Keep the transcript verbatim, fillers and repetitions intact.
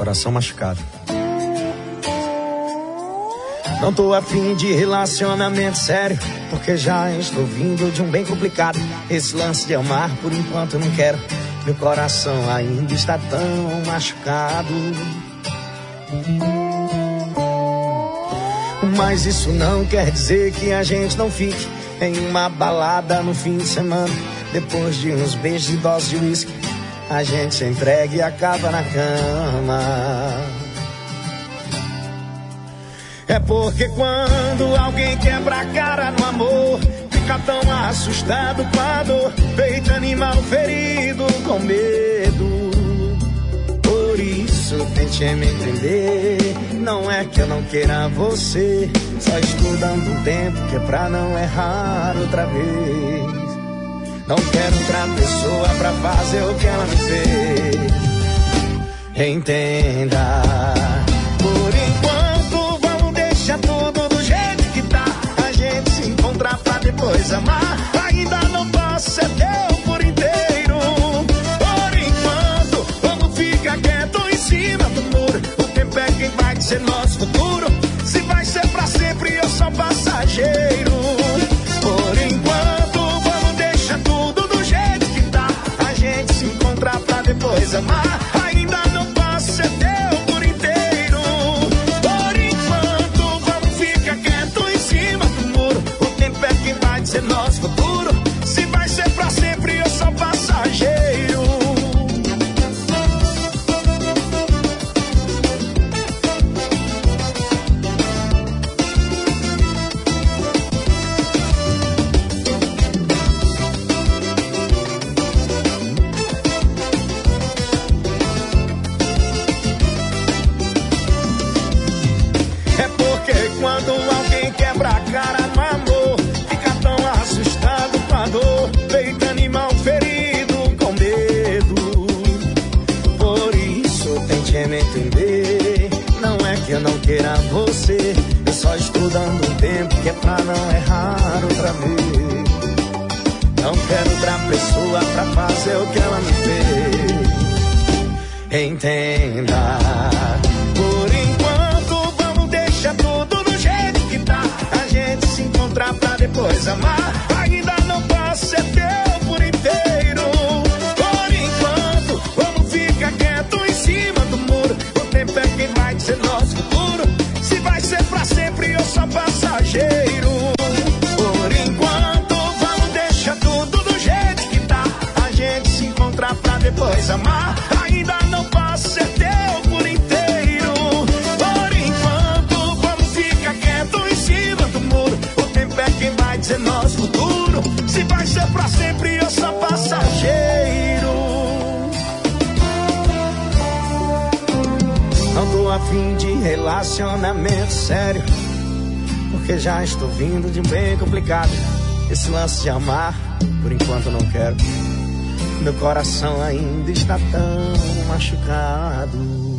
coração machucado. Não tô afim de relacionamento sério, porque já estou vindo de um bem complicado. Esse lance de amar, por enquanto eu não quero. Meu coração ainda está tão machucado. Mas isso não quer dizer que a gente não fique em uma balada no fim de semana. Depois de uns beijos e doses de uísque, a gente se entrega e acaba na cama. É porque quando alguém quebra a cara no amor, fica tão assustado com a dor, feito animal ferido com medo. Por isso tente me entender, não é que eu não queira você, só estou dando tempo que é pra não errar outra vez. Não quero outra pessoa pra fazer o que ela me fez. Entenda, por enquanto vamos deixar tudo do jeito que tá. A gente se encontrar pra depois amar. Ainda não posso ser teu por inteiro. Por enquanto vamos ficar quieto em cima do muro. O tempo é quem vai dizer nosso futuro, se vai ser pra sempre ou só passageiro. Por enquanto vamos deixar tudo do jeito que tá. A gente se encontrar pra depois amar. Ainda não posso ser teu por inteiro. Por enquanto vamos ficar quieto em cima do muro. O tempo é quem vai dizer nosso futuro, se vai ser pra sempre ou só passageiro. Quando alguém quebra a cara no amor, fica tão assustado com a dor, feito animal ferido com medo. Por isso tente me entender, não é que eu não queira você, eu só estou dando um tempo que é pra não errar outra vez. Não quero outra pessoa pra fazer o que ela me fez. Entenda, por enquanto vamos deixar tudo a gente se encontrar pra depois amar. Ainda não posso ser teu por inteiro. Por enquanto vamos ficar quieto em cima do muro. O tempo é quem vai dizer nosso futuro, se vai ser pra sempre ou só passageiro. Por enquanto vamos deixar tudo do jeito que tá. A gente se encontrar pra depois amar. Ainda não posso ser teu por inteiro. Por enquanto vamos ficar quieto em cima do muro. O tempo é quem vai dizer nosso futuro, se vai ser pra sempre ou só passageiro. Não tô afim de relacionamento sério, porque já estou vindo de bem complicado. Esse lance de amar, por enquanto eu não quero. Meu coração ainda está tão machucado.